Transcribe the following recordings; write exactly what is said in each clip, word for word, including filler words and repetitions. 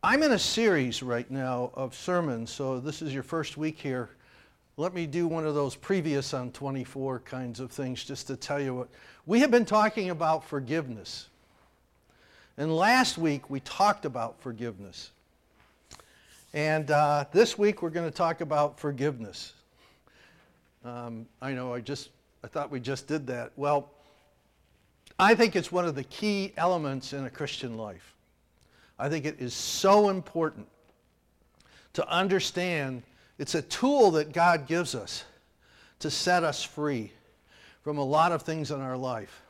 I'm in a series right now of sermons, so this is your first week here. Let me do one of those previous on twenty-four kinds of things just to tell you what. We have been talking about forgiveness. And last week we talked about forgiveness. And uh, this week we're going to talk about forgiveness. Um, I know I just, I thought we just did that. Well, I think it's one of the key elements in a Christian life. I think it is so important to understand it's a tool that God gives us to set us free from a lot of things in our life.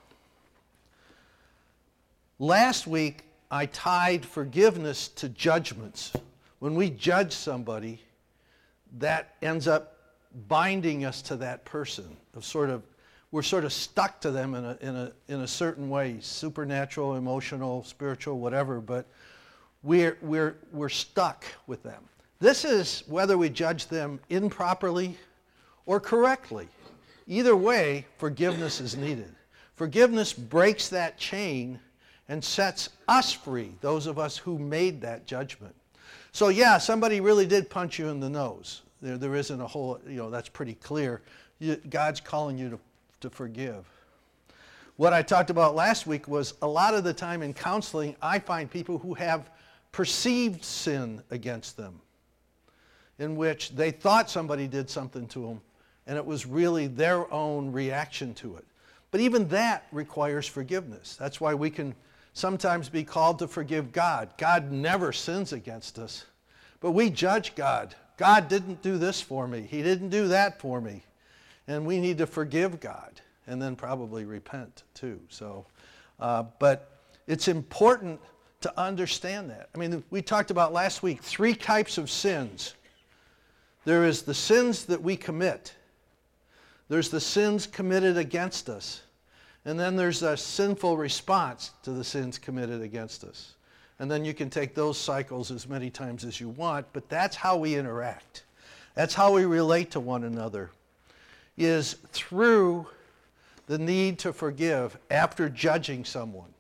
Last week, I tied forgiveness to judgments. When we judge somebody, that ends up binding us to that person. Of sort of, we're sort of stuck to them in a, in a, in a certain way, supernatural, emotional, spiritual, whatever, but we're, we're, we're stuck with them. This is whether we judge them improperly or correctly. Either way, forgiveness is needed. Forgiveness breaks that chain and sets us free, those of us who made that judgment. So yeah, somebody really did punch you in the nose. There, there isn't a whole, you know, that's pretty clear. You, God's calling you to, to forgive. What I talked about last week was a lot of the time in counseling, I find people who have perceived sin against them, in which they thought somebody did something to them, and it was really their own reaction to it. But even that requires forgiveness. That's why we can sometimes be called to forgive God. God never sins against us, but we judge God. God didn't do this for me. He didn't do that for me. And we need to forgive God and then probably repent too. So, uh, but it's important to understand that. I mean, we talked about last week three types of sins. There is the sins that we commit. There's the sins committed against us. And then there's a sinful response to the sins committed against us. And then you can take those cycles as many times as you want, but that's how we interact. That's how we relate to one another, is through the need to forgive after judging someone.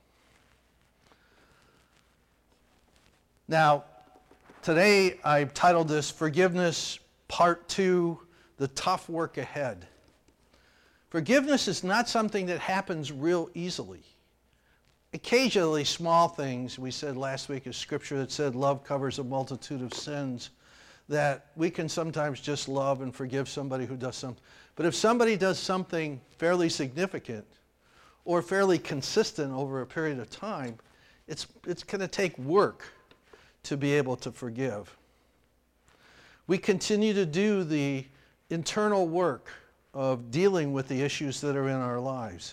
Now, today I've titled this Forgiveness Part two, The Tough Work Ahead. Forgiveness is not something that happens real easily. Occasionally, small things, we said last week, is scripture that said love covers a multitude of sins, that we can sometimes just love and forgive somebody who does something. But if somebody does something fairly significant or fairly consistent over a period of time, it's, it's going to take work to be able to forgive. We continue to do the internal work of dealing with the issues that are in our lives.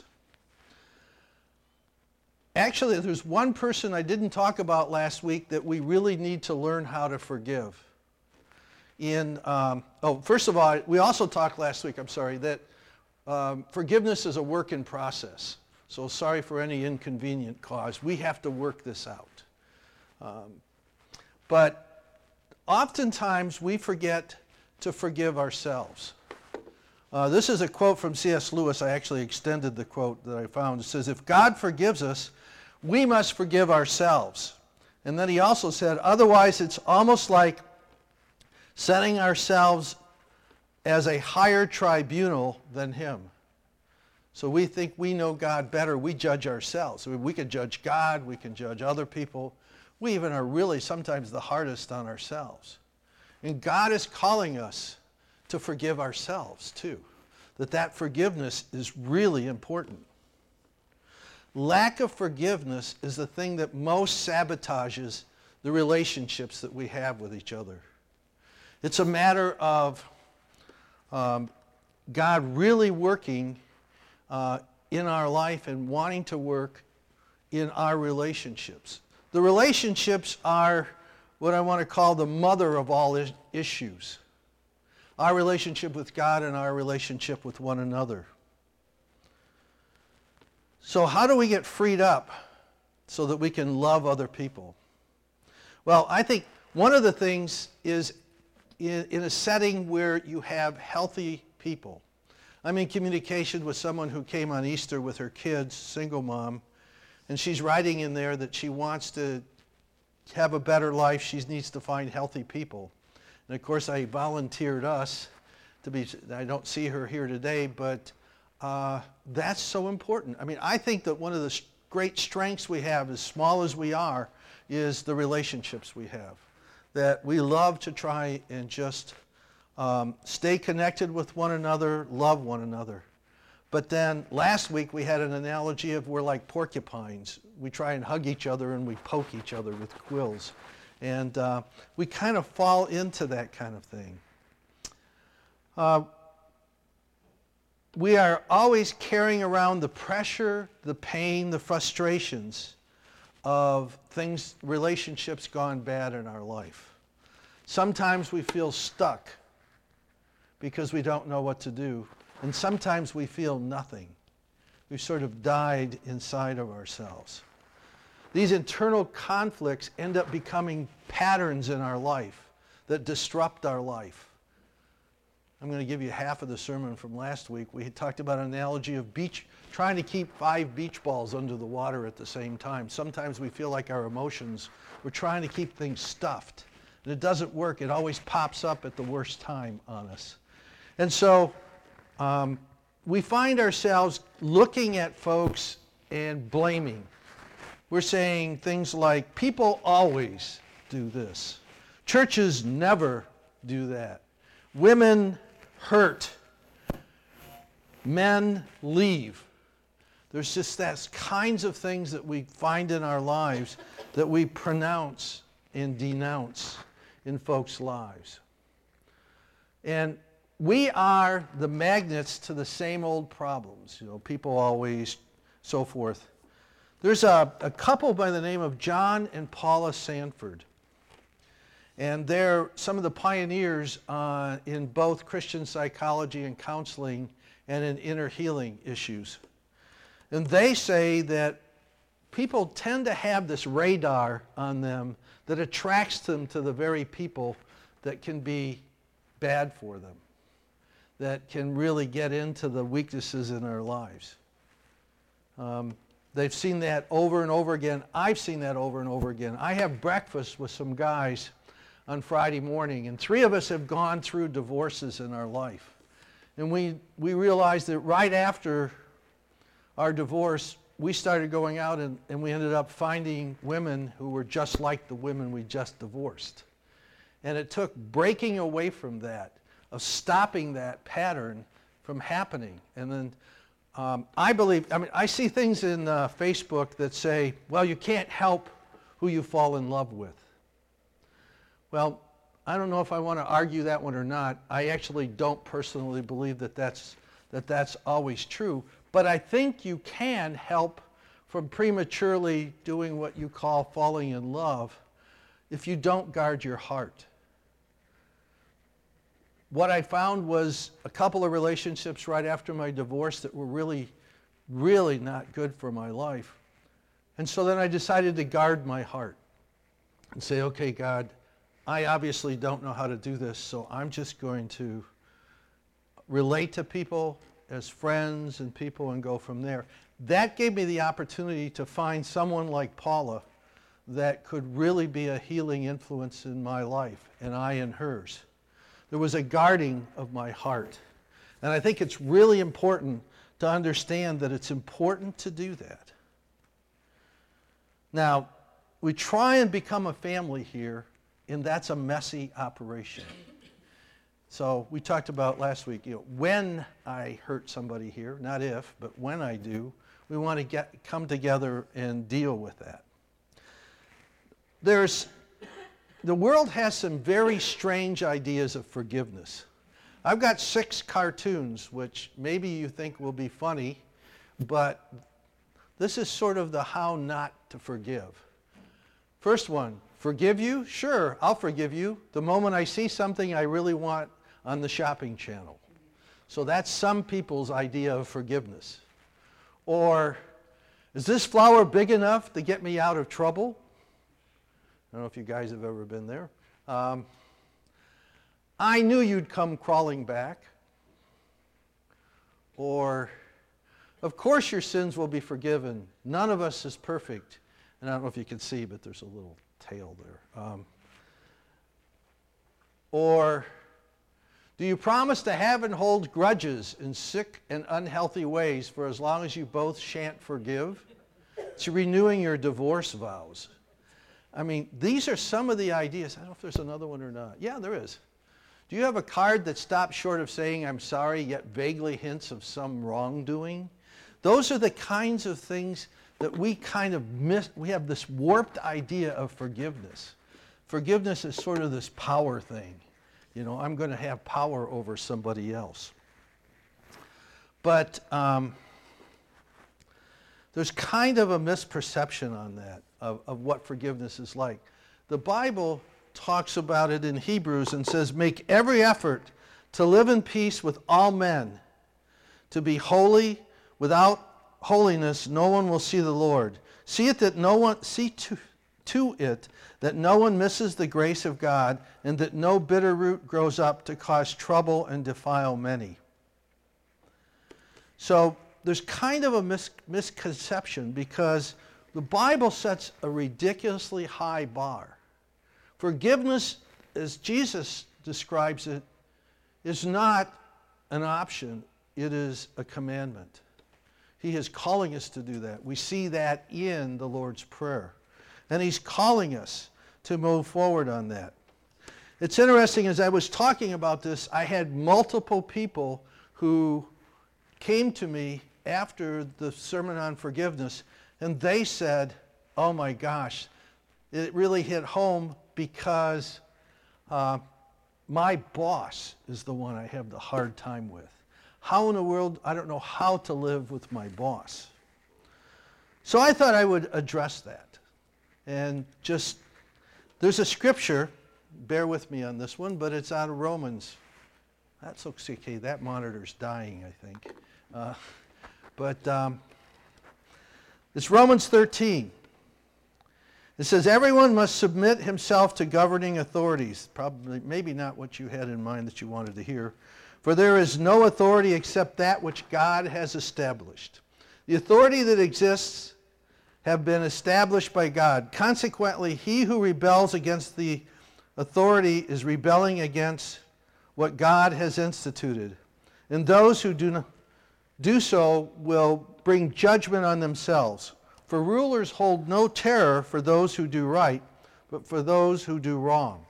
Actually, there's one person I didn't talk about last week that we really need to learn how to forgive. In um, oh, first of all, we also talked last week, I'm sorry, that um, forgiveness is a work in process. So sorry for any inconvenient cause. We have to work this out. Um, But oftentimes we forget to forgive ourselves. Uh, this is a quote from C S Lewis. I actually extended the quote that I found. It says, if God forgives us, we must forgive ourselves. And then he also said, otherwise it's almost like setting ourselves as a higher tribunal than him. So we think we know God better. We judge ourselves. We can judge God. We can judge other people. We even are really sometimes the hardest on ourselves. And God is calling us to forgive ourselves too. That that forgiveness is really important. Lack of forgiveness is the thing that most sabotages the relationships that we have with each other. It's a matter of um, God really working uh, in our life and wanting to work in our relationships. The relationships are what I want to call the mother of all is- issues. Our relationship with God and our relationship with one another. So how do we get freed up so that we can love other people? Well, I think one of the things is in, in a setting where you have healthy people. I'm in communication with someone who came on Easter with her kids, single mom, and she's writing in there that she wants to have a better life, she needs to find healthy people. And of course, I volunteered us to be, I don't see her here today, but uh, that's so important. I mean, I think that one of the great strengths we have, as small as we are, is the relationships we have. That we love to try and just um, stay connected with one another, love one another. But then last week we had an analogy of we're like porcupines. We try and hug each other and we poke each other with quills. And uh, we kind of fall into that kind of thing. Uh, we are always carrying around the pressure, the pain, the frustrations of things, relationships gone bad in our life. Sometimes we feel stuck because we don't know what to do. And sometimes we feel nothing. We've sort of died inside of ourselves. These internal conflicts end up becoming patterns in our life that disrupt our life. I'm going to give you half of the sermon from last week. We had talked about an analogy of beach, trying to keep five beach balls under the water at the same time. Sometimes we feel like our emotions, we're trying to keep things stuffed. And it doesn't work. It always pops up at the worst time on us. And so um, we find ourselves looking at folks and blaming. We're saying things like, people always do this. Churches never do that. Women hurt. Men leave. There's just that kinds of things that we find in our lives that we pronounce and denounce in folks' lives. And we are the magnets to the same old problems. You know, people always, so forth. There's a, a couple by the name of John and Paula Sanford. And they're some of the pioneers uh, in both Christian psychology and counseling and in inner healing issues. And they say that people tend to have this radar on them that attracts them to the very people that can be bad for them, that can really get into the weaknesses in our lives. Um, they've seen that over and over again. I've seen that over and over again. I have breakfast with some guys on Friday morning, and three of us have gone through divorces in our life. And we, we realized that right after our divorce, we started going out and, and we ended up finding women who were just like the women we just divorced. And it took breaking away from that, of stopping that pattern from happening. And then um, I believe, I mean, I see things in uh, Facebook that say, well, you can't help who you fall in love with. Well, I don't know if I want to argue that one or not. I actually don't personally believe that that's, that that's always true. But I think you can help from prematurely doing what you call falling in love if you don't guard your heart. What I found was a couple of relationships right after my divorce that were really, really not good for my life. And so then I decided to guard my heart and say, okay, God, I obviously don't know how to do this, so I'm just going to relate to people as friends and people and go from there. That gave me the opportunity to find someone like Paula that could really be a healing influence in my life, and I in hers. There was a guarding of my heart. And I think it's really important to understand that it's important to do that. Now, we try and become a family here, and that's a messy operation. So we talked about last week, you know, when I hurt somebody here, not if, but when I do, we want to get come together and deal with that. There's, the world has some very strange ideas of forgiveness. I've got six cartoons, which maybe you think will be funny, but this is sort of the how not to forgive. First one, forgive you? Sure, I'll forgive you the moment I see something I really want on the shopping channel. So that's some people's idea of forgiveness. Or, is this flower big enough to get me out of trouble? I don't know if you guys have ever been there. Um, I knew you'd come crawling back. Or, of course your sins will be forgiven. None of us is perfect. And I don't know if you can see, but there's a little tail there. Um, or, do you promise to have and hold grudges in sick and unhealthy ways for as long as you both shan't forgive? It's renewing your divorce vows. I mean, these are some of the ideas. I don't know if there's another one or not. Yeah, there is. Do you have a card that stops short of saying I'm sorry, yet vaguely hints of some wrongdoing? Those are the kinds of things that we kind of miss. We have this warped idea of forgiveness. Forgiveness is sort of this power thing. You know, I'm going to have power over somebody else. But um, there's kind of a misperception on that, of, of what forgiveness is like. The Bible talks about it in Hebrews and says, make every effort to live in peace with all men, to be holy. Without holiness, no one will see the Lord. See it that no one, see to, to it that no one misses the grace of God, and that no bitter root grows up to cause trouble and defile many. So there's kind of a mis- misconception because the Bible sets a ridiculously high bar. Forgiveness, as Jesus describes it, is not an option. It is a commandment. He is calling us to do that. We see that in the Lord's Prayer. And he's calling us to move forward on that. It's interesting, as I was talking about this, I had multiple people who came to me after the sermon on forgiveness, and they said, oh my gosh, it really hit home because uh, my boss is the one I have the hard time with. How in the world, I don't know how to live with my boss. So I thought I would address that. And just, there's a scripture, bear with me on this one, but it's out of Romans. That's okay, that monitor's dying, I think. Uh, but um, it's Romans thirteen. It says, everyone must submit himself to governing authorities. Probably, maybe not what you had in mind that you wanted to hear. For there is no authority except that which God has established. The authority that exists have been established by God. Consequently, he who rebels against the authority is rebelling against what God has instituted. And those who do, not, do so will bring judgment on themselves. For rulers hold no terror for those who do right, but for those who do wrong.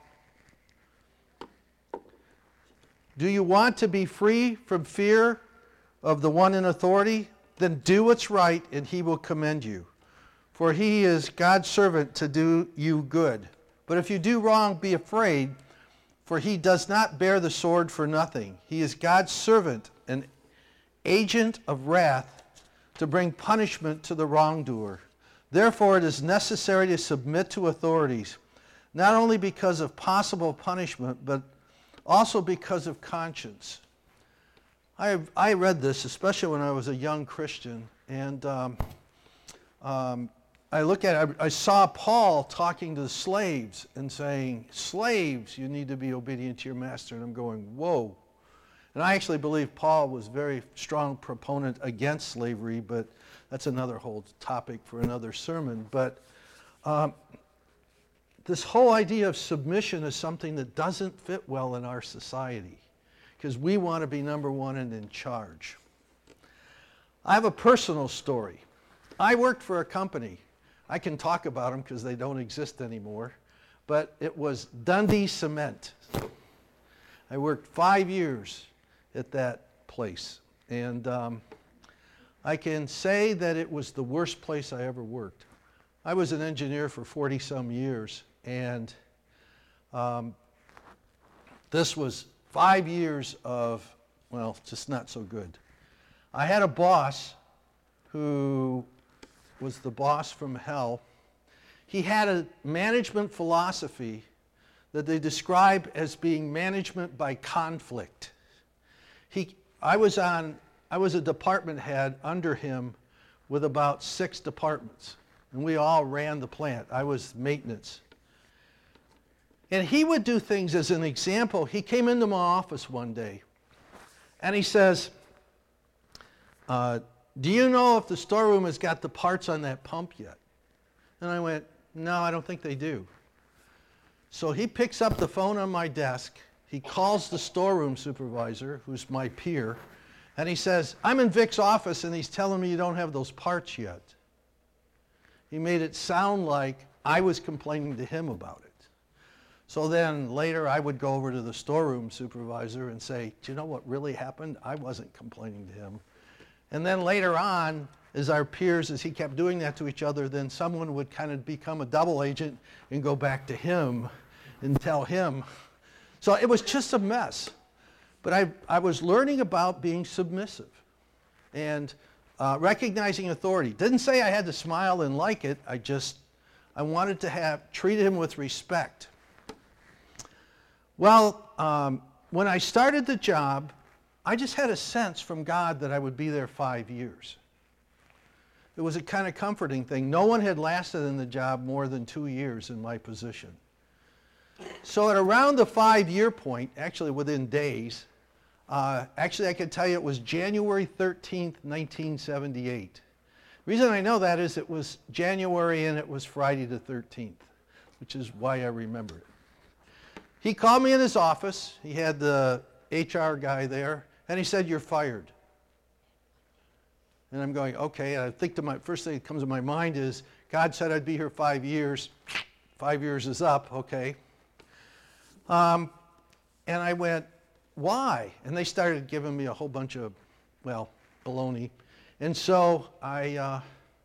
Do you want to be free from fear of the one in authority? Then do what's right, and he will commend you. For he is God's servant to do you good. But if you do wrong, be afraid, for he does not bear the sword for nothing. He is God's servant, an agent of wrath, to bring punishment to the wrongdoer. Therefore, it is necessary to submit to authorities, not only because of possible punishment, but also because of conscience. I, I read this, especially when I was a young Christian, and um, um, I look at it, I, I saw Paul talking to the slaves and saying, slaves, you need to be obedient to your master. And I'm going, whoa. And I actually believe Paul was a very strong proponent against slavery, but that's another whole topic for another sermon. But um, this whole idea of submission is something that doesn't fit well in our society because we want to be number one and in charge. I have a personal story. I worked for a company. I can talk about them because they don't exist anymore, but it was Dundee Cement. I worked five years at that place, and um, I can say that it was the worst place I ever worked. I was an engineer for forty some years, and um, this was five years of, well, just not so good. I had a boss who was the boss from hell. He had a management philosophy that they describe as being management by conflict. He, I was on, I was a department head under him with about six departments, and we all ran the plant. I was maintenance. And he would do things, as an example, he came into my office one day, and he says, uh, do you know if the storeroom has got the parts on that pump yet? And I went, no, I don't think they do. So he picks up the phone on my desk. He calls the storeroom supervisor, who's my peer, and he says, I'm in Vic's office, and he's telling me you don't have those parts yet. He made it sound like I was complaining to him about it. So then later I would go over to the storeroom supervisor and say, do you know what really happened? I wasn't complaining to him. And then later on, as our peers, as he kept doing that to each other, then someone would kind of become a double agent and go back to him and tell him. So it was just a mess. But I, I was learning about being submissive and uh, recognizing authority. Didn't say I had to smile and like it. I just, I wanted to have, treat him with respect. Well, um, when I started the job, I just had a sense from God that I would be there five years. It was a kind of comforting thing. No one had lasted in the job more than two years in my position. So at around the five-year point, actually within days, uh, actually I can tell you it was January thirteenth, nineteen seventy-eight. The reason I know that is it was January and it was Friday the thirteenth, which is why I remember it. He called me in his office. He had the H R guy there, and he said, you're fired. And I'm going, okay. And I think to my first thing that comes to my mind is, God said I'd be here five years. Five years is up, okay. Um, and I went, why? And they started giving me a whole bunch of, well, baloney. And so I, uh,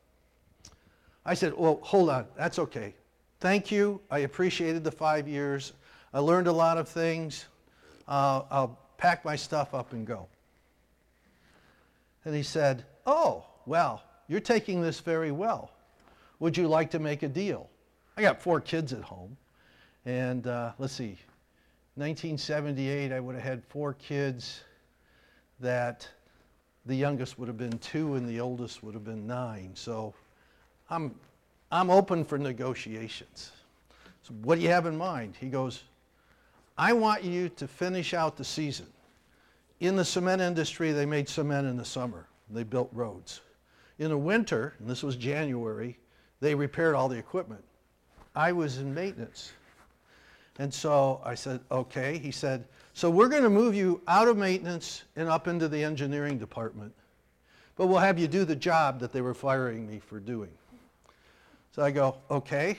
I said, well, hold on, that's okay. Thank you. I appreciated the five years. I learned a lot of things. Uh, I'll pack my stuff up and go. And he said, oh, well, you're taking this very well. Would you like to make a deal? I got four kids at home. And uh, let's see, nineteen seventy-eight, I would have had four kids that the youngest would have been two and the oldest would have been nine. So I'm, I'm open for negotiations. So what do you have in mind? He goes, I want you to finish out the season. In the cement industry, they made cement in the summer. They built roads. In the winter, and this was January, they repaired all the equipment. I was in maintenance. And so I said, okay. He said, so we're going to move you out of maintenance and up into the engineering department. But we'll have you do the job that they were firing me for doing. So I go, okay.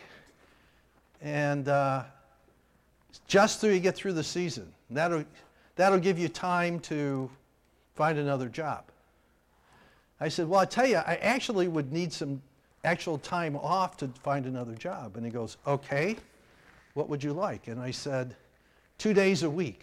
And uh, just so you get through the season. That'll, that'll give you time to find another job. I said, well, I tell you, I actually would need some actual time off to find another job. And he goes, okay, what would you like? And I said, two days a week.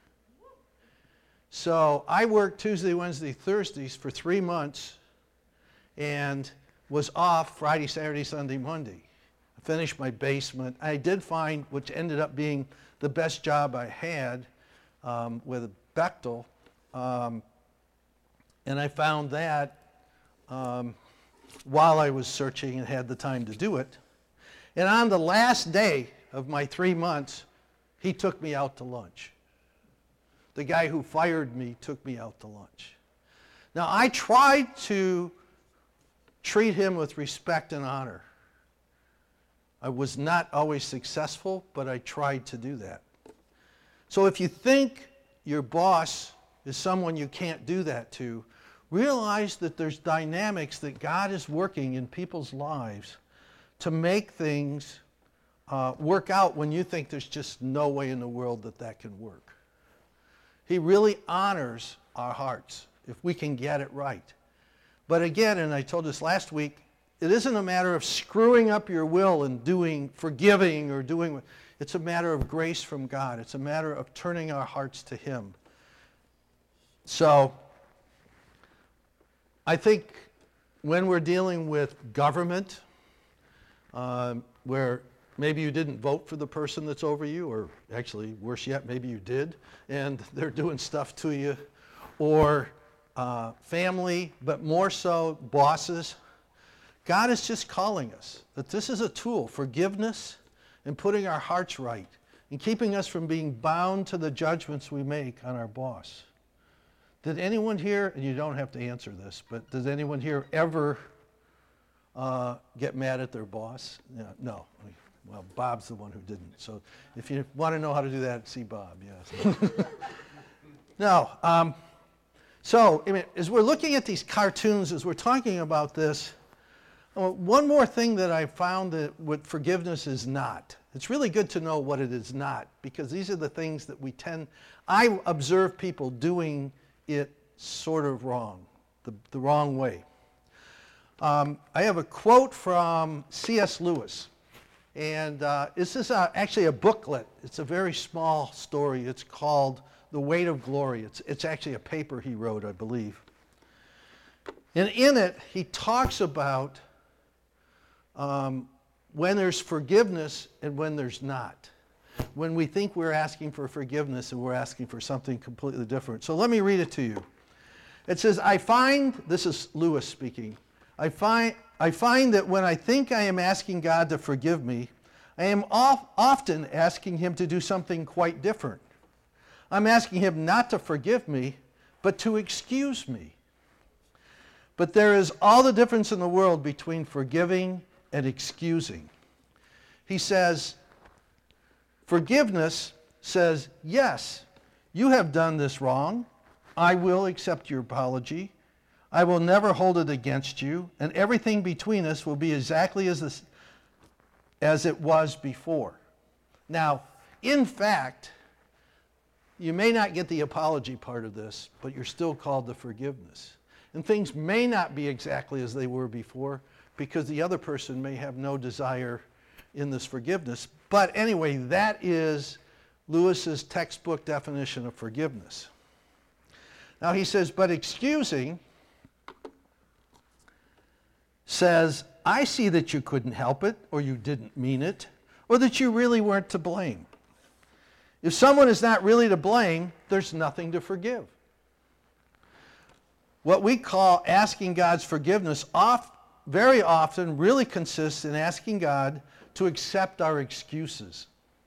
So I worked Tuesday, Wednesday, Thursdays for three months and was off Friday, Saturday, Sunday, Monday. I finished my basement. I did find, which ended up being the best job I had um, with Bechtel, um, and I found that um, while I was searching and had the time to do it. And on the last day of my three months, he took me out to lunch. The guy who fired me took me out to lunch. Now, I tried to treat him with respect and honor. I was not always successful, but I tried to do that. So if you think your boss is someone you can't do that to, realize that there's dynamics that God is working in people's lives to make things uh, work out when you think there's just no way in the world that that can work. He really honors our hearts if we can get it right. But again, and I told this last week, it isn't a matter of screwing up your will and doing, forgiving or doing, it's a matter of grace from God. It's a matter of turning our hearts to Him. So, I think when we're dealing with government, um, where maybe you didn't vote for the person that's over you, or actually, worse yet, maybe you did, and they're doing stuff to you, or uh, family, but more so bosses, God is just calling us that this is a tool, forgiveness and putting our hearts right and keeping us from being bound to the judgments we make on our boss. Did anyone here, and you don't have to answer this, but does anyone here ever uh, get mad at their boss? Yeah, no. Well, Bob's the one who didn't. So if you want to know how to do that, see Bob, yes. No. Um, so I mean, as we're looking at these cartoons, as we're talking about this, uh, one more thing that I found that what forgiveness is not. It's really good to know what it is not, because these are the things that we tend, I observe people doing it sort of wrong, the, the wrong way. Um, I have a quote from C S Lewis, and uh, this is a, actually a booklet. It's a very small story. It's called The Weight of Glory. It's, it's actually a paper he wrote, I believe. And in it, he talks about um, when there's forgiveness and when there's not. When we think we're asking for forgiveness and we're asking for something completely different. So let me read it to you. It says, I find, this is Lewis speaking, I find, I find that when I think I am asking God to forgive me, I am off, often asking him to do something quite different. I'm asking him not to forgive me, but to excuse me. But there is all the difference in the world between forgiving and excusing. He says, forgiveness says, yes, you have done this wrong. I will accept your apology. I will never hold it against you, and everything between us will be exactly as, this, as it was before. Now, in fact, you may not get the apology part of this, but you're still called to forgiveness. And things may not be exactly as they were before, because the other person may have no desire in this forgiveness. But anyway, that is Lewis's textbook definition of forgiveness. Now he says, but excusing says, I see that you couldn't help it, or you didn't mean it, or that you really weren't to blame. If someone is not really to blame, there's nothing to forgive. What we call asking God's forgiveness oft, very often really consists in asking God to accept our excuses.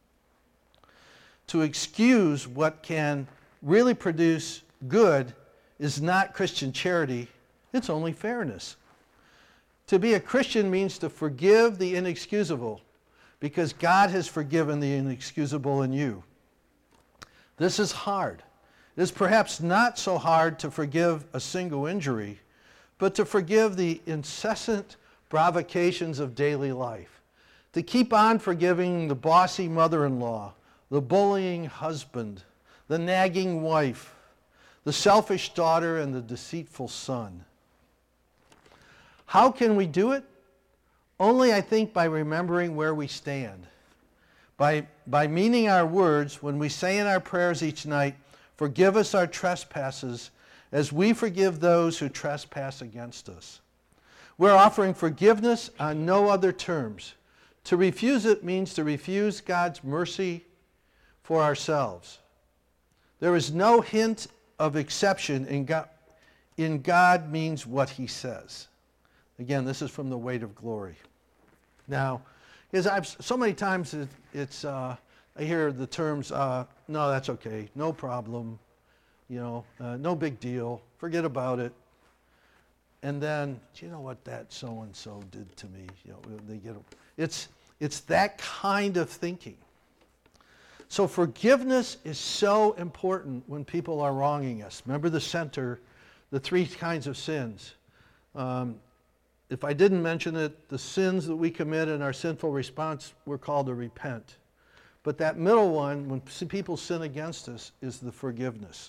To excuse what can really produce good is not Christian charity, it's only fairness. To be a Christian means to forgive the inexcusable, because God has forgiven the inexcusable in you. This is hard. It is perhaps not so hard to forgive a single injury, but to forgive the incessant provocations of daily life. To keep on forgiving the bossy mother-in-law, the bullying husband, the nagging wife, the selfish daughter, and the deceitful son. How can we do it? Only, I think, by remembering where we stand. By, by meaning our words when we say in our prayers each night, forgive us our trespasses as we forgive those who trespass against us. We're offering forgiveness on no other terms. To refuse it means to refuse God's mercy for ourselves. There is no hint of exception in God, in God means what he says. Again, this is from The Weight of Glory. Now, because I've so many times it, it's uh, I hear the terms, uh, no, that's okay, no problem, you know, uh, no big deal, forget about it. And then, do you know what that so-and-so did to me? You know, they get it's it's that kind of thinking. So forgiveness is so important when people are wronging us. Remember the center, the three kinds of sins. Um, If I didn't mention it, the sins that we commit in our sinful response, we're called to repent. But that middle one, when people sin against us, is the forgiveness.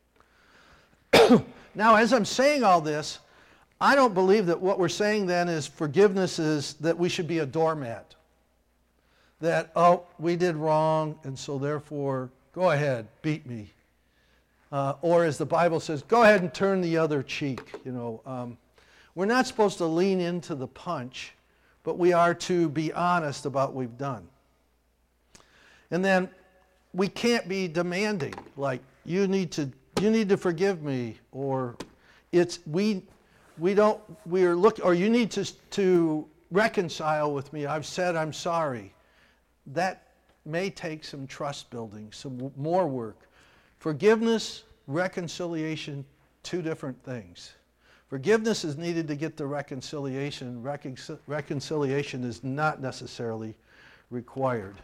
Now, as I'm saying all this, I don't believe that what we're saying then is forgiveness is that we should be a doormat. That, oh, we did wrong, and so therefore, go ahead, beat me. Uh, or as the Bible says, go ahead and turn the other cheek, you know. Um, We're not supposed to lean into the punch, but we are to be honest about what we've done. And then we can't be demanding, like, you need to you need to forgive me, or it's we we don't we're look or you need to to reconcile with me. I've said I'm sorry. That may take some trust building, some more work. Forgiveness, reconciliation, two different things. Forgiveness is needed to get to reconciliation. Recon- reconciliation is not necessarily required.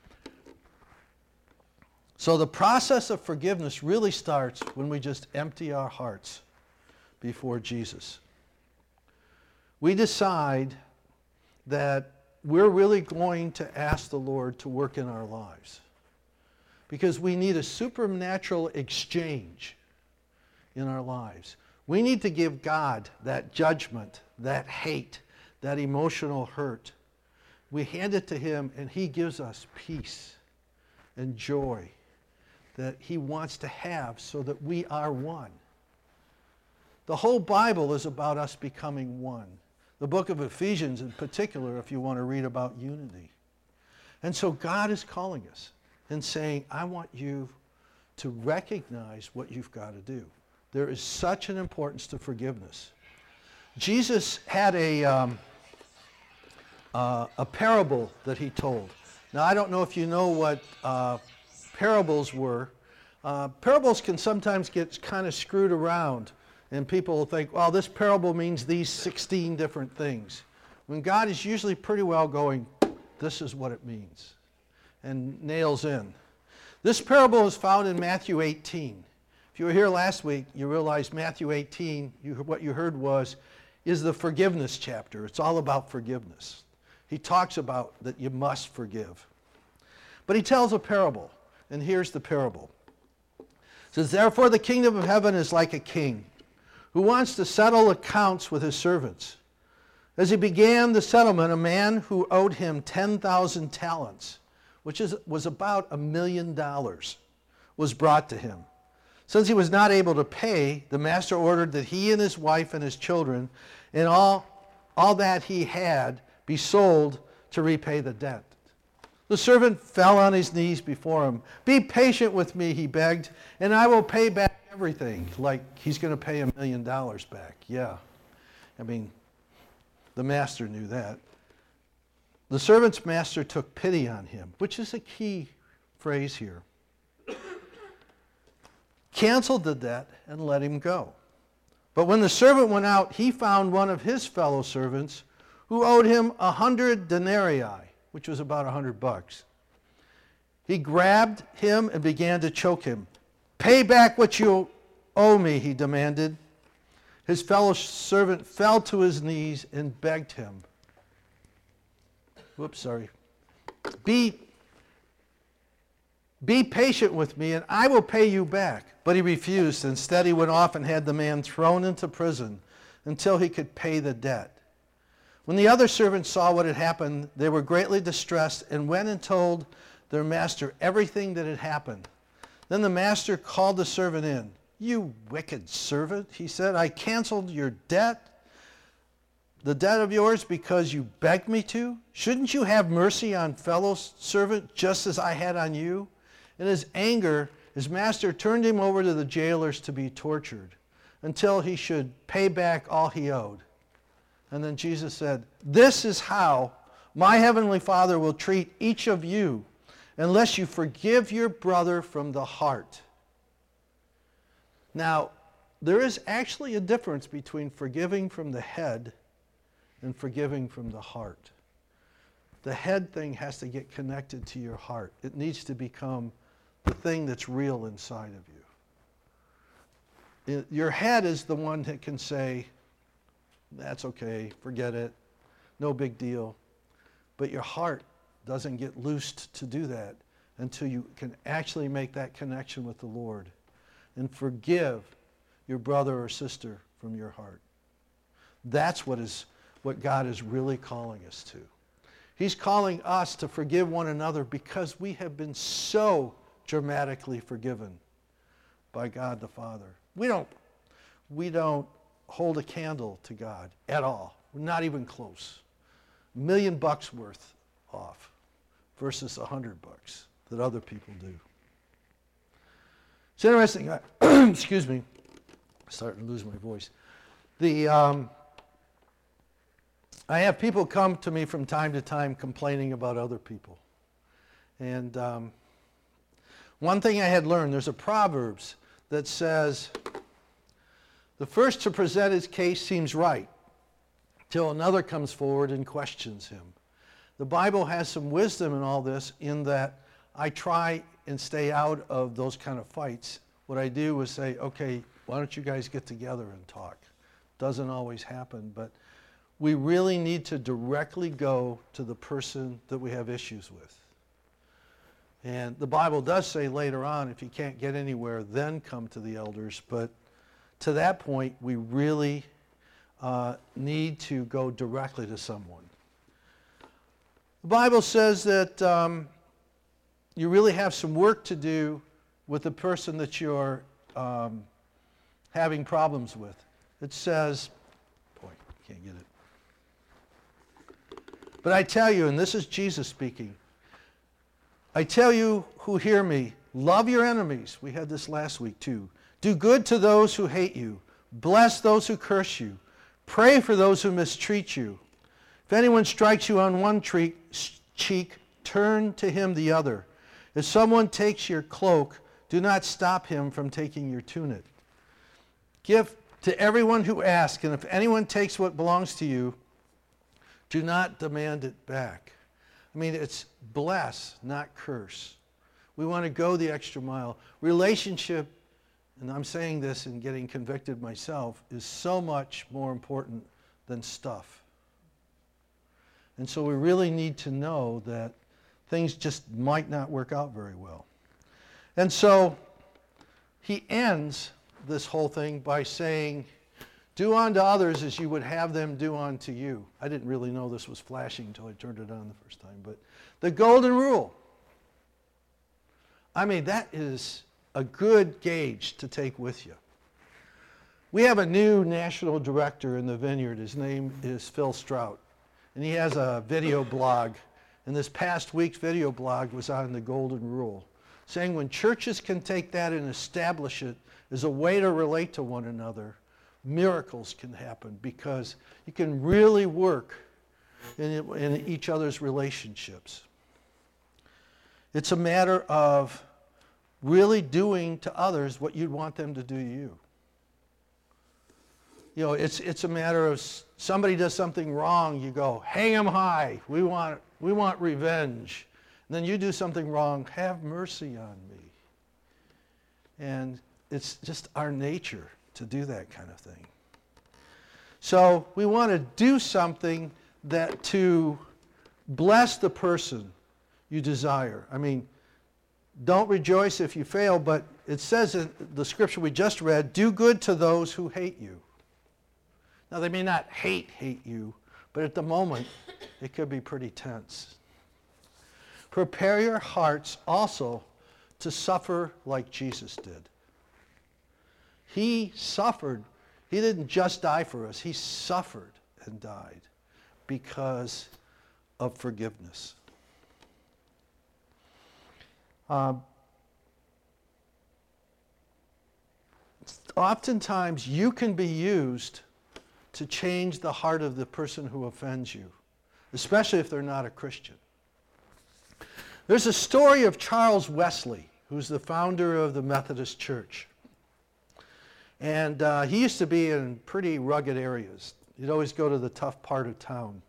So the process of forgiveness really starts when we just empty our hearts before Jesus. We decide that we're really going to ask the Lord to work in our lives, because we need a supernatural exchange in our lives. We need to give God that judgment, that hate, that emotional hurt. We hand it to him, and he gives us peace and joy that he wants to have so that we are one. The whole Bible is about us becoming one. The book of Ephesians in particular, if you want to read about unity. And so God is calling us and saying, I want you to recognize what you've got to do. There is such an importance to forgiveness. Jesus had a, um, uh, a parable that he told. Now, I don't know if you know what uh, parables were. Uh, parables can sometimes get kind of screwed around, and people will think, well, this parable means these sixteen different things. When God is usually pretty well going, this is what it means, and nails in. This parable is found in Matthew eighteen. If you were here last week, you realize Matthew eighteen, you, what you heard was, is the forgiveness chapter. It's all about forgiveness. He talks about that you must forgive. But he tells a parable, and here's the parable. It says, therefore the kingdom of heaven is like a king who wants to settle accounts with his servants. As he began the settlement, a man who owed him ten thousand talents, which is, was about a million dollars, was brought to him. Since he was not able to pay, the master ordered that he and his wife and his children and all, all that he had be sold to repay the debt. The servant fell on his knees before him. Be patient with me, he begged, and I will pay back everything. Like he's going to pay a million dollars back. Yeah. I mean, the master knew that. The servant's master took pity on him, which is a key phrase here. Canceled the debt and let him go. But when the servant went out, he found one of his fellow servants who owed him a hundred denarii, which was about a hundred bucks. He grabbed him and began to choke him. Pay back what you owe me, he demanded. His fellow servant fell to his knees and begged him. Whoops, sorry. Be, be patient with me and I will pay you back. But he refused. Instead, he went off and had the man thrown into prison until he could pay the debt. When the other servants saw what had happened, they were greatly distressed and went and told their master everything that had happened. Then the master called the servant in. You wicked servant, he said, I canceled your debt, the debt of yours, because you begged me to. Shouldn't you have mercy on fellow servant just as I had on you? In his anger, his master turned him over to the jailers to be tortured until he should pay back all he owed. And then Jesus said, this is how my heavenly Father will treat each of you unless you forgive your brother from the heart. Now, there is actually a difference between forgiving from the head and forgiving from the heart. The head thing has to get connected to your heart. It needs to become the thing that's real inside of you. It, your head is the one that can say, that's okay, forget it, no big deal. But your heart doesn't get loosed to do that until you can actually make that connection with the Lord and forgive your brother or sister from your heart. That's what is what God is really calling us to. He's calling us to forgive one another because we have been so dramatically forgiven by God the Father. We don't, we don't hold a candle to God at all. We're not even close. A million bucks worth off versus a hundred bucks that other people do. It's interesting. I, excuse me. I'm starting to lose my voice. The um, I have people come to me from time to time complaining about other people. And um, one thing I had learned, there's a Proverbs that says, the first to present his case seems right, till another comes forward and questions him. the Bible has some wisdom in all this in that I try and stay out of those kind of fights. What I do is say, okay, why don't you guys get together and talk? Doesn't always happen, but we really need to directly go to the person that we have issues with. And the Bible does say later on, if you can't get anywhere, then come to the elders. But to that point, we really uh, need to go directly to someone. The Bible says that um, you really have some work to do with the person that you're um, having problems with. It says, boy, can't get it. But I tell you, and this is Jesus speaking, I tell you who hear me, love your enemies. We had this last week too. Do good to those who hate you. Bless those who curse you. Pray for those who mistreat you. If anyone strikes you on one cheek, cheek, turn to him the other. If someone takes your cloak, do not stop him from taking your tunic. Give to everyone who asks, and if anyone takes what belongs to you, do not demand it back. I mean, it's bless, not curse. We want to go the extra mile. Relationship, and I'm saying this and getting convicted myself, is so much more important than stuff. And so we really need to know that things just might not work out very well. And so he ends this whole thing by saying, do unto others as you would have them do unto you. I didn't really know this was flashing until I turned it on the first time. But the golden rule. I mean, that is a good gauge to take with you. We have a new national director in the Vineyard. His name is Phil Strout. And he has a video blog. And this past week's video blog was on the golden rule, saying when churches can take that and establish it as a way to relate to one another, miracles can happen because you can really work in, in each other's relationships. It's a matter of really doing to others what you'd want them to do to you. You know, it's it's a matter of somebody does something wrong, you go, hang them high. We want we want revenge. And then you do something wrong, have mercy on me. And it's just our nature to do that kind of thing. So we want to do something that to bless the person you desire. I mean, don't rejoice if you fail, but it says in the scripture we just read, do good to those who hate you. Now they may not hate, hate you, but at the moment it could be pretty tense. Prepare your hearts also to suffer like Jesus did. He suffered. He didn't just die for us. He suffered and died because of forgiveness. Um, oftentimes you can be used to change the heart of the person who offends you, especially if they're not a Christian. There's a story of Charles Wesley, who's the founder of the Methodist Church. And uh, he used to be in pretty rugged areas. He'd always go to the tough part of town.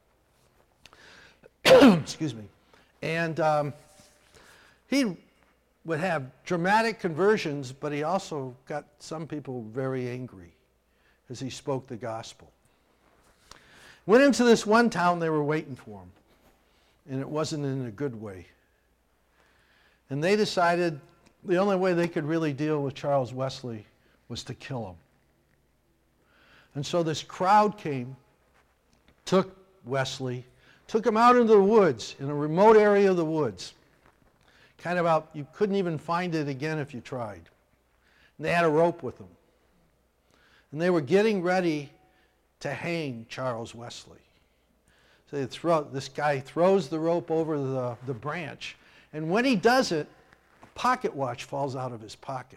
Excuse me. And um, he would have dramatic conversions, but he also got some people very angry as he spoke the gospel. Went into this one town, they were waiting for him. And it wasn't in a good way. And they decided the only way they could really deal with Charles Wesley was to kill him. And so this crowd came, took Wesley, took him out into the woods, in a remote area of the woods. Kind of out, you couldn't even find it again if you tried. And they had a rope with them. And they were getting ready to hang Charles Wesley. So they throw, this guy throws the rope over the, the branch. And when he does it, a pocket watch falls out of his pocket.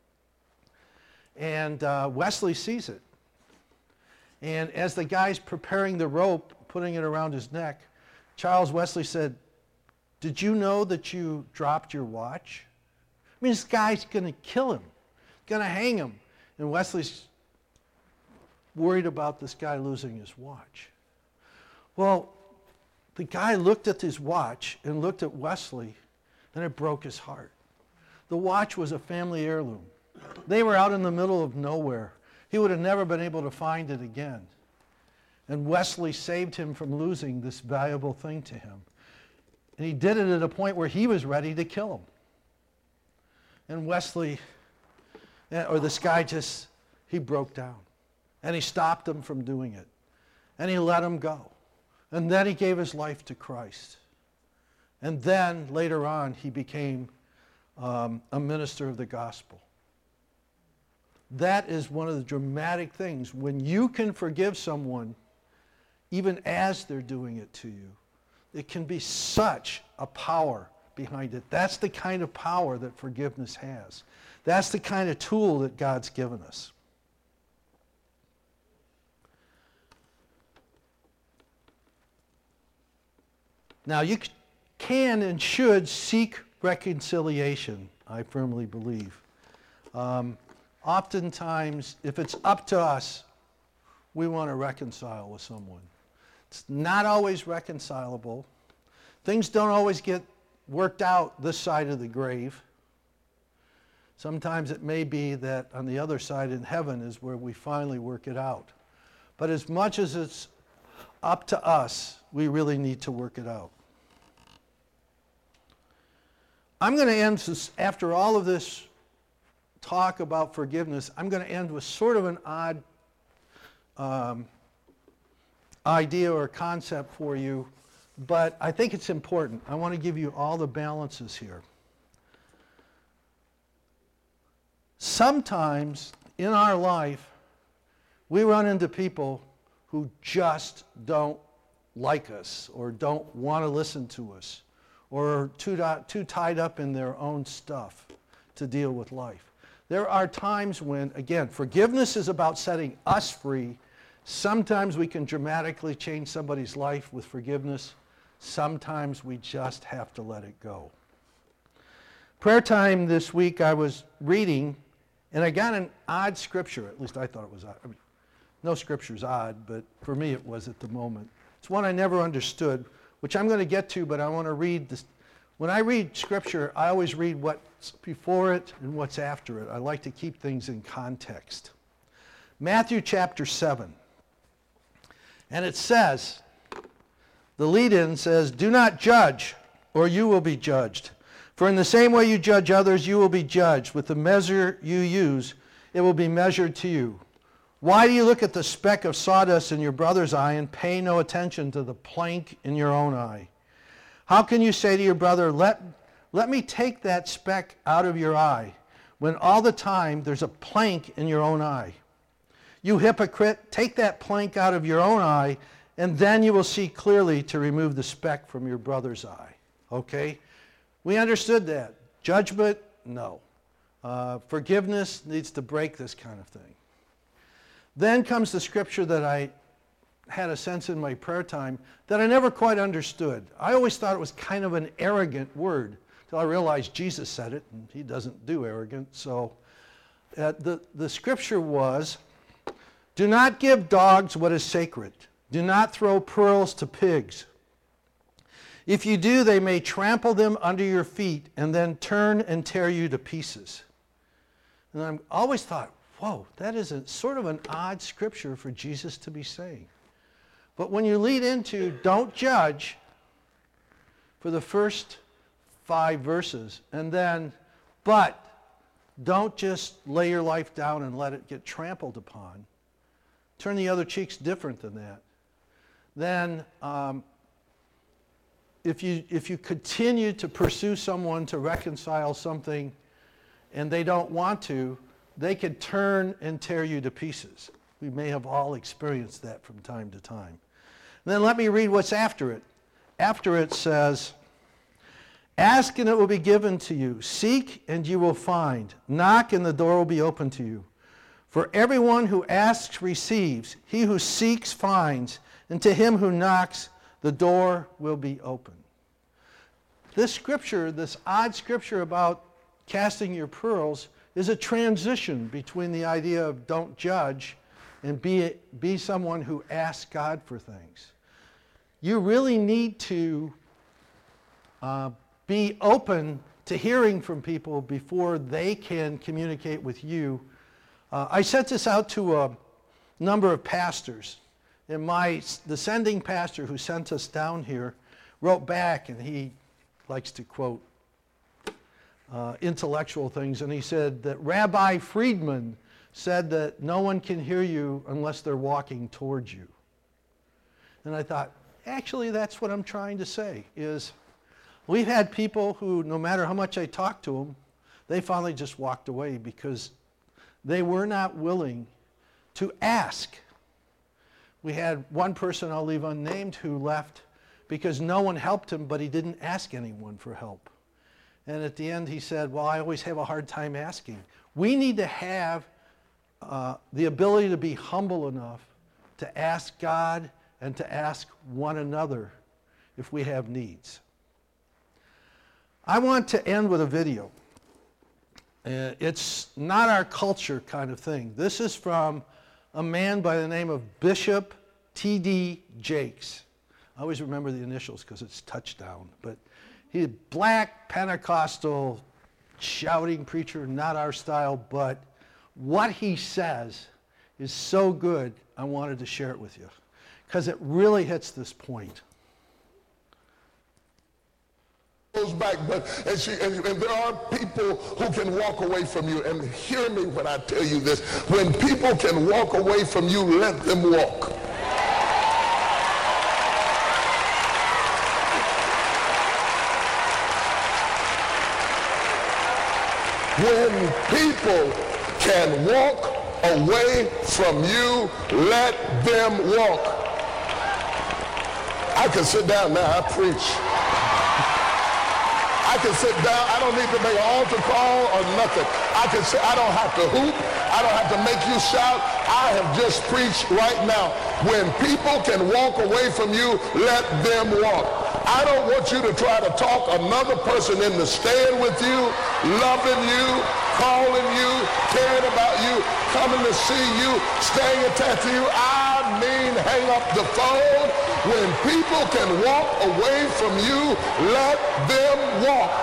And uh, Wesley sees it. And as the guy's preparing the rope, putting it around his neck, Charles Wesley said, did you know that you dropped your watch? I mean, this guy's going to kill him, going to hang him. And Wesley's worried about this guy losing his watch. Well, The guy looked at his watch and looked at Wesley, and it broke his heart. The watch was a family heirloom. They were out in the middle of nowhere. He would have never been able to find it again. And Wesley saved him from losing this valuable thing to him. And he did it at a point where he was ready to kill him. And Wesley, or this guy just, he broke down. And he stopped him from doing it. And he let him go. And then he gave his life to Christ. And then, later on, he became um, a minister of the gospel. That is one of the dramatic things. When you can forgive someone, even as they're doing it to you, it can be such a power behind it. That's the kind of power that forgiveness has. That's the kind of tool that God's given us. Now, you can and should seek reconciliation, I firmly believe. Um, oftentimes, if it's up to us, we want to reconcile with someone. It's not always reconcilable. Things don't always get worked out this side of the grave. Sometimes it may be that on the other side in heaven is where we finally work it out. But as much as it's up to us, we really need to work it out. I'm going to end, after all of this talk about forgiveness, I'm going to end with sort of an odd um, idea or concept for you, but I think it's important. I want to give you all the balances here. Sometimes in our life, we run into people who just don't like us or don't want to listen to us or are too, too tied up in their own stuff to deal with life. There are times when, again, forgiveness is about setting us free. Sometimes we can dramatically change somebody's life with forgiveness. Sometimes we just have to let it go. Prayer time this week, I was reading, and I got an odd scripture. At least I thought it was odd. I mean, no scripture's odd, but for me it was at the moment. It's one I never understood, which I'm going to get to, but I want to read this. When I read scripture, I always read what's before it and what's after it. I like to keep things in context. Matthew chapter seven. And it says, the lead-in says, "Do not judge, or you will be judged. For in the same way you judge others, you will be judged. With the measure you use, it will be measured to you. Why do you look at the speck of sawdust in your brother's eye and pay no attention to the plank in your own eye? How can you say to your brother, let, let me take that speck out of your eye, when all the time there's a plank in your own eye? You hypocrite, take that plank out of your own eye, and then you will see clearly to remove the speck from your brother's eye." Okay? We understood that. Judgment, no. Uh, forgiveness needs to break this kind of thing. Then comes the scripture that I had a sense in my prayer time that I never quite understood. I always thought it was kind of an arrogant word until I realized Jesus said it, and he doesn't do arrogant. So uh, the, the scripture was, "Do not give dogs what is sacred. Do not throw pearls to pigs. If you do, they may trample them under your feet and then turn and tear you to pieces." And I always thought, whoa, that is a, sort of an odd scripture for Jesus to be saying. But when you lead into "don't judge" for the first five verses, and then, but don't just lay your life down and let it get trampled upon. Turn the other cheek's different than that. Then um, if you if you continue to pursue someone to reconcile something and they don't want to, they could turn and tear you to pieces. We may have all experienced that from time to time. And then let me read what's after it. After it says, "Ask and it will be given to you. Seek and you will find. Knock and the door will be opened to you. For everyone who asks receives. He who seeks finds. And to him who knocks, the door will be open." This scripture, this odd scripture about casting your pearls, is a transition between the idea of don't judge and be, be someone who asks God for things. you really need to uh, be open to hearing from people before they can communicate with you. Uh, I sent this out to a number of pastors, and my the sending pastor who sent us down here wrote back, and he likes to quote uh, intellectual things, and he said that Rabbi Friedman said that no one can hear you unless they're walking towards you. And I thought, actually, that's what I'm trying to say, is we've had people who, no matter how much I talked to them, they finally just walked away because they were not willing to ask. We had one person I'll leave unnamed who left because no one helped him, but he didn't ask anyone for help. And at the end he said, well, I always have a hard time asking. We need to have uh, the ability to be humble enough to ask God and to ask one another if we have needs. I want to end with a video. Uh, it's not our culture kind of thing. This is from a man by the name of Bishop T D Jakes. I always remember the initials because it's touchdown. But he's a black Pentecostal shouting preacher, not our style, but what he says is so good, I wanted to share it with you because it really hits this point. Goes back, but and, she, and, and there are people who can walk away from you. And hear me when I tell you this: when people can walk away from you, let them walk. When people can walk away from you, let them walk. I can sit down now. I preach. I can sit down. I don't need to make an altar call or nothing. I can sit. I don't have to hoop. I don't have to make you shout. I have just preached right now. When people can walk away from you, let them walk. I don't want you to try to talk another person into staying with you, loving you, calling you, caring about you, coming to see you, staying attached to you. I mean, hang up the phone. When people can walk away from you, let them walk.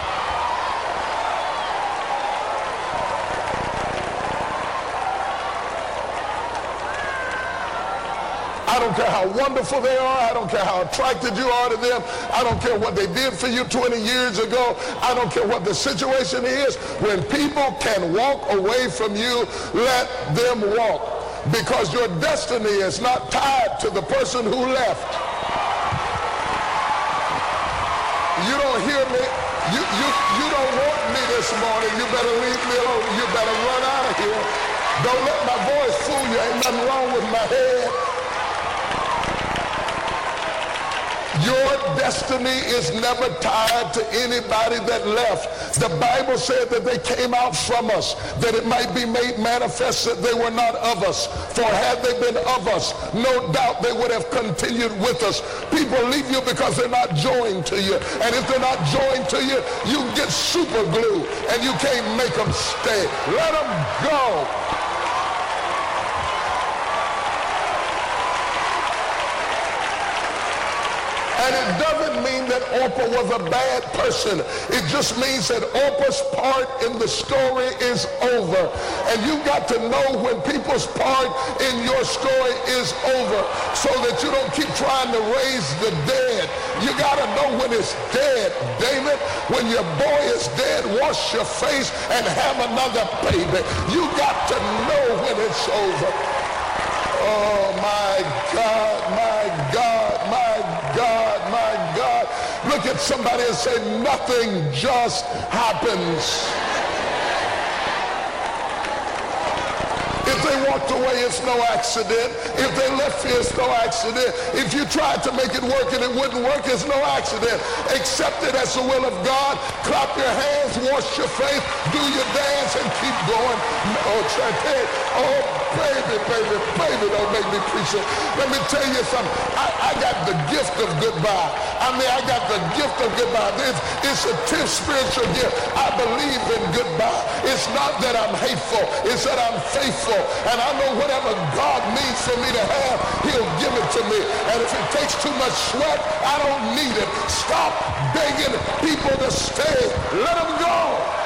I don't care how wonderful they are. I don't care how attracted you are to them. I don't care what they did for you twenty years ago. I don't care what the situation is. When people can walk away from you, let them walk. Because your destiny is not tied to the person who left. You don't hear me. You, you, you don't want me this morning. You better leave me alone. You better run out of here. Don't let my voice fool you. Ain't nothing wrong with my head. Your destiny is never tied to anybody that left. The Bible said that they came out from us, that it might be made manifest that they were not of us. For had they been of us, no doubt they would have continued with us. People leave you because they're not joined to you. And if they're not joined to you, you get super glue and you can't make them stay. Let them go. And it doesn't mean that Orpah was a bad person. It just means that Orpah's part in the story is over. And you got to know when people's part in your story is over so that you don't keep trying to raise the dead. You got to know when it's dead. David, when your boy is dead, wash your face and have another baby. You got to know when it's over. Oh, my God, my God, my God, my God. Look at somebody and say, nothing just happens. If they walked away, it's no accident. If they left here, it's no accident. If you tried to make it work and it wouldn't work, it's no accident. Accept it as the will of God. Clap your hands, wash your face, do your dance, and keep going. Oh, oh baby, baby, baby, don't make me preach it. Let me tell you something. I, I got the gift of goodbye. I mean, I got the gift of goodbye. It's, it's a tenth spiritual gift. I believe in goodbye. It's not that I'm hateful. It's that I'm faithful. And I know whatever God needs for me to have, he'll give it to me. And if it takes too much sweat, I don't need it. Stop begging people to stay. Let them go.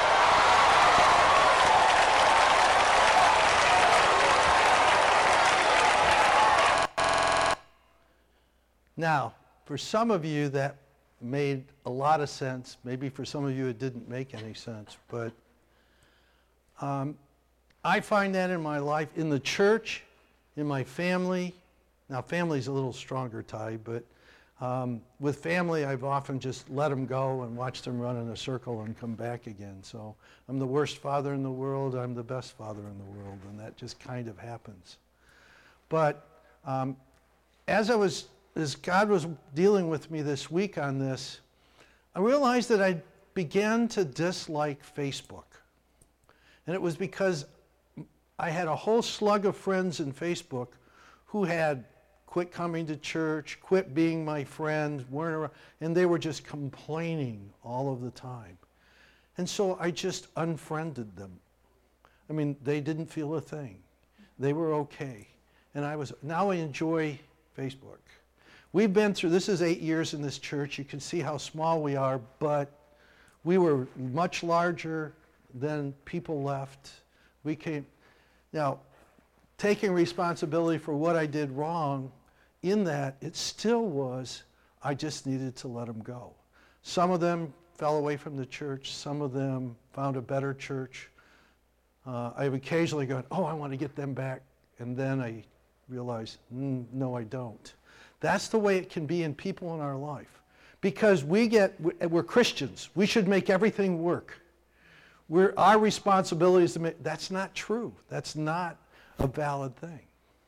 Now, for some of you that made a lot of sense. Maybe for some of you it didn't make any sense. But um, I find that in my life, in the church, in my family. Now, family's a little stronger tie, but um, with family, I've often just let them go and watched them run in a circle and come back again. So I'm the worst father in the world. I'm the best father in the world, and that just kind of happens. But um, as I was as God was dealing with me this week on this, I realized that I began to dislike Facebook. And it was because I had a whole slug of friends in Facebook who had quit coming to church, quit being my friend, weren't around, and they were just complaining all of the time. And so I just unfriended them. I mean, they didn't feel a thing. They were okay. And I was, now I enjoy Facebook. We've been through, this is eight years in this church. You can see how small we are, but we were much larger than people left. We came, now, taking responsibility for what I did wrong, in that, it still was, I just needed to let them go. Some of them fell away from the church. Some of them found a better church. Uh, I've occasionally gone, oh, I want to get them back. And then I realized, mm, no, I don't. That's the way it can be in people in our life. Because we get, we're Christians. We should make everything work. We're, our responsibility is to make, that's not true. That's not a valid thing.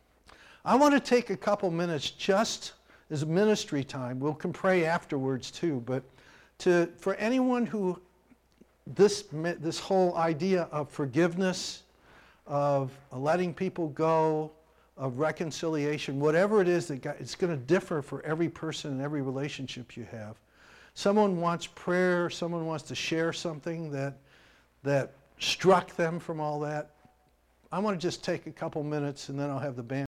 I want to take a couple minutes just as ministry time. We'll can pray afterwards too, but to, for anyone who, this, this whole idea of forgiveness, of letting people go, of reconciliation, whatever it is, that got, it's going to differ for every person and every relationship you have. Someone wants prayer, someone wants to share something that, that struck them from all that. I want to just take a couple minutes and then I'll have the band